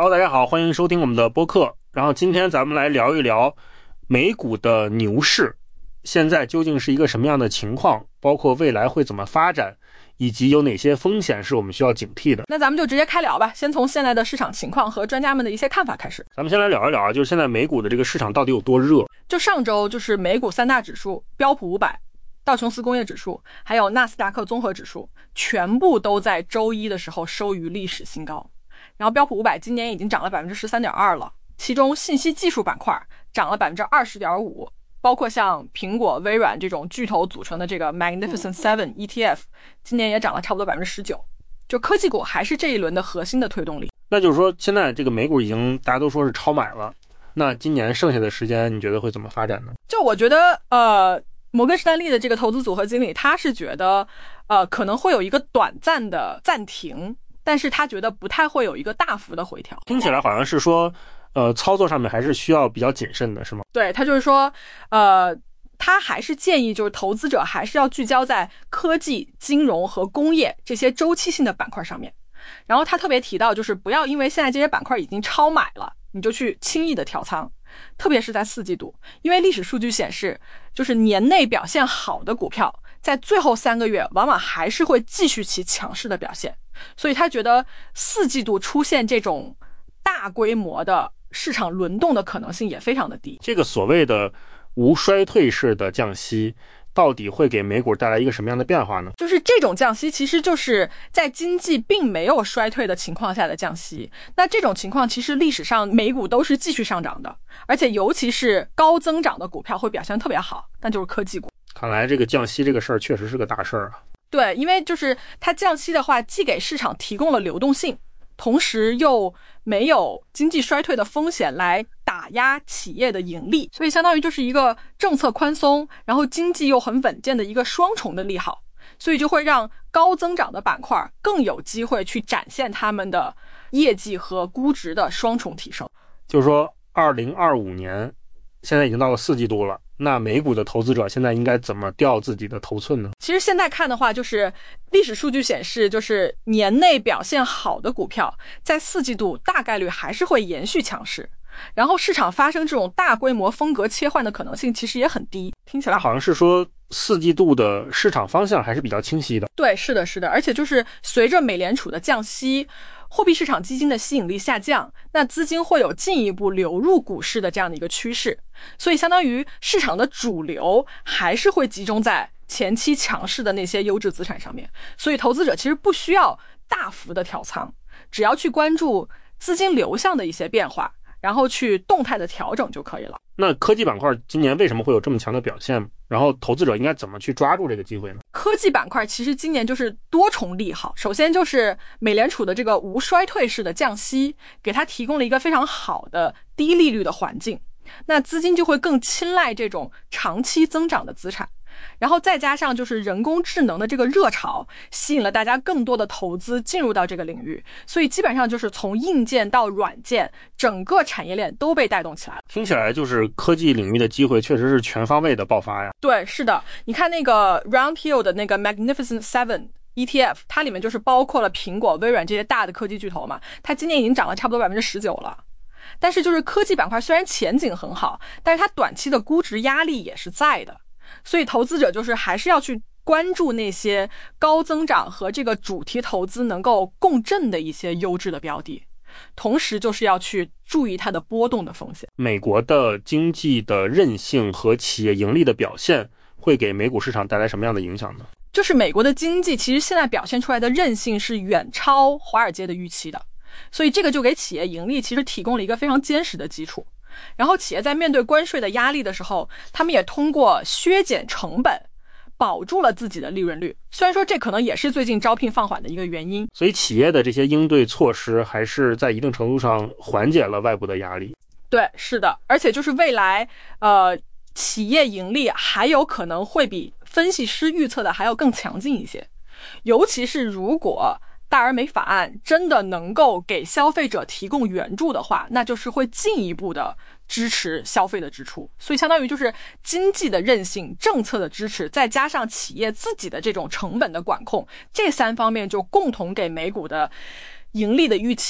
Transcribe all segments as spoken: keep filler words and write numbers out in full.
Hello， 大家好，欢迎收听我们的播客。然后今天咱们来聊一聊美股的牛市，现在究竟是一个什么样的情况，包括未来会怎么发展，以及有哪些风险是我们需要警惕的。 那咱们就直接开聊吧，先从现在的市场情况和专家们的一些看法开始。 咱们先来聊一聊啊，就是现在美股的这个市场到底有多热。 就上周就是美股三大指数，标普五百、道琼斯工业指数还有纳斯达克综合指数，全部都在周一的时候收于历史新高。然后标普五百今年已经涨了 百分之十三点二 了，其中信息技术板块涨了 百分之二十点五， 包括像苹果、微软这种巨头组成的这个 Magnificent Seven E T F 今年也涨了差不多 百分之十九， 就科技股还是这一轮的核心的推动力。 那就是说现在这个美股已经大家都说是超买了，那今年剩下的时间你觉得会怎么发展呢？ 就我觉得呃，摩根士丹利的这个投资组合经理他是觉得呃，可能会有一个短暂的暂停，但是他觉得不太会有一个大幅的回调。 听起来好像是说呃，操作上面还是需要比较谨慎的，是吗？ 对，他就是说呃，他还是建议就是投资者还是要聚焦在科技、金融和工业这些周期性的板块上面。然后他特别提到就是不要因为现在这些板块已经超买了你就去轻易的调仓，特别是在四季度，因为历史数据显示就是年内表现好的股票在最后三个月往往还是会继续其强势的表现，所以他觉得四季度出现这种大规模的市场轮动的可能性也非常的低。 这个所谓的无衰退式的降息到底会给美股带来一个什么样的变化呢？ 就是这种降息其实就是在经济并没有衰退的情况下的降息，那这种情况其实历史上美股都是继续上涨的，而且尤其是高增长的股票会表现特别好，那就是科技股。 看来这个降息这个事儿确实是个大事儿啊。 对，因为就是它降息的话既给市场提供了流动性，同时又没有经济衰退的风险来打压企业的盈利，所以相当于就是一个政策宽松，然后经济又很稳健的一个双重的利好，所以就会让高增长的板块更有机会去展现他们的业绩和估值的双重提升。 就是说二零二五年现在已经到了四季度了，那美股的投资者现在应该怎么调自己的头寸呢？ 其实现在看的话，就是历史数据显示，就是年内表现好的股票在四季度大概率还是会延续强势，然后市场发生这种大规模风格切换的可能性其实也很低。听起来好像是说四季度的市场方向还是比较清晰的。 对，是的是的，而且就是随着美联储的降息，货币市场基金的吸引力下降，那资金会有进一步流入股市的这样的一个趋势，所以相当于市场的主流还是会集中在前期强势的那些优质资产上面，所以投资者其实不需要大幅的调仓，只要去关注资金流向的一些变化，然后去动态的调整就可以了。 那科技板块今年为什么会有这么强的表现？然后投资者应该怎么去抓住这个机会呢？ 科技板块其实今年就是多重利好，首先就是美联储的这个无衰退式的降息，给它提供了一个非常好的低利率的环境，那资金就会更青睐这种长期增长的资产。然后再加上就是人工智能的这个热潮，吸引了大家更多的投资进入到这个领域，所以基本上就是从硬件到软件，整个产业链都被带动起来了。 听起来就是科技领域的机会确实是全方位的爆发呀。 对，是的，你看那个 Round Hill 的那个 Magnificent Seven E T F， 它里面就是包括了苹果、微软这些大的科技巨头嘛，它今年已经涨了差不多 百分之十九 了。但是就是科技板块虽然前景很好，但是它短期的估值压力也是在的，所以投资者就是还是要去关注那些高增长和这个主题投资能够共振的一些优质的标的，同时就是要去注意它的波动的风险。 美国的经济的韧性和企业盈利的表现会给美股市场带来什么样的影响呢？ 就是美国的经济其实现在表现出来的韧性是远超华尔街的预期的，所以这个就给企业盈利其实提供了一个非常坚实的基础。然后企业在面对关税的压力的时候，他们也通过削减成本保住了自己的利润率，虽然说这可能也是最近招聘放缓的一个原因。 所以企业的这些应对措施还是在一定程度上缓解了外部的压力。 对，是的，而且就是未来呃，企业盈利还有可能会比分析师预测的还要更强劲一些，尤其是如果大而美法案真的能够给消费者提供援助的话，那就是会进一步的支持消费的支出。所以相当于就是经济的韧性、政策的支持，再加上企业自己的这种成本的管控，这三方面就共同给美股的盈利的预期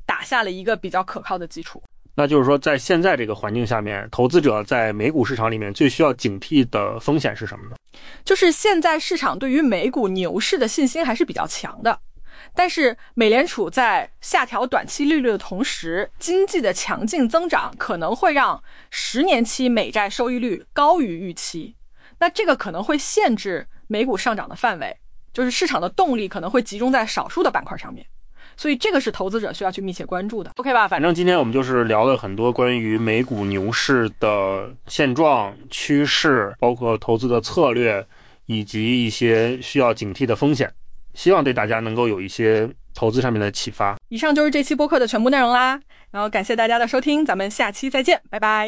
打下了一个比较可靠的基础。 那就是说，在现在这个环境下面，投资者在美股市场里面最需要警惕的风险是什么呢？ 就是现在市场对于美股牛市的信心还是比较强的，但是美联储在下调短期利率的同时，经济的强劲增长可能会让十年期美债收益率高于预期，那这个可能会限制美股上涨的范围，就是市场的动力可能会集中在少数的板块上面，所以这个是投资者需要去密切关注的。 OK 吧， 反正今天我们就是聊了很多关于美股牛市的现状、趋势，包括投资的策略，以及一些需要警惕的风险，希望对大家能够有一些投资上面的启发。 以上就是这期播客的全部内容啦，然后感谢大家的收听，咱们下期再见，拜拜。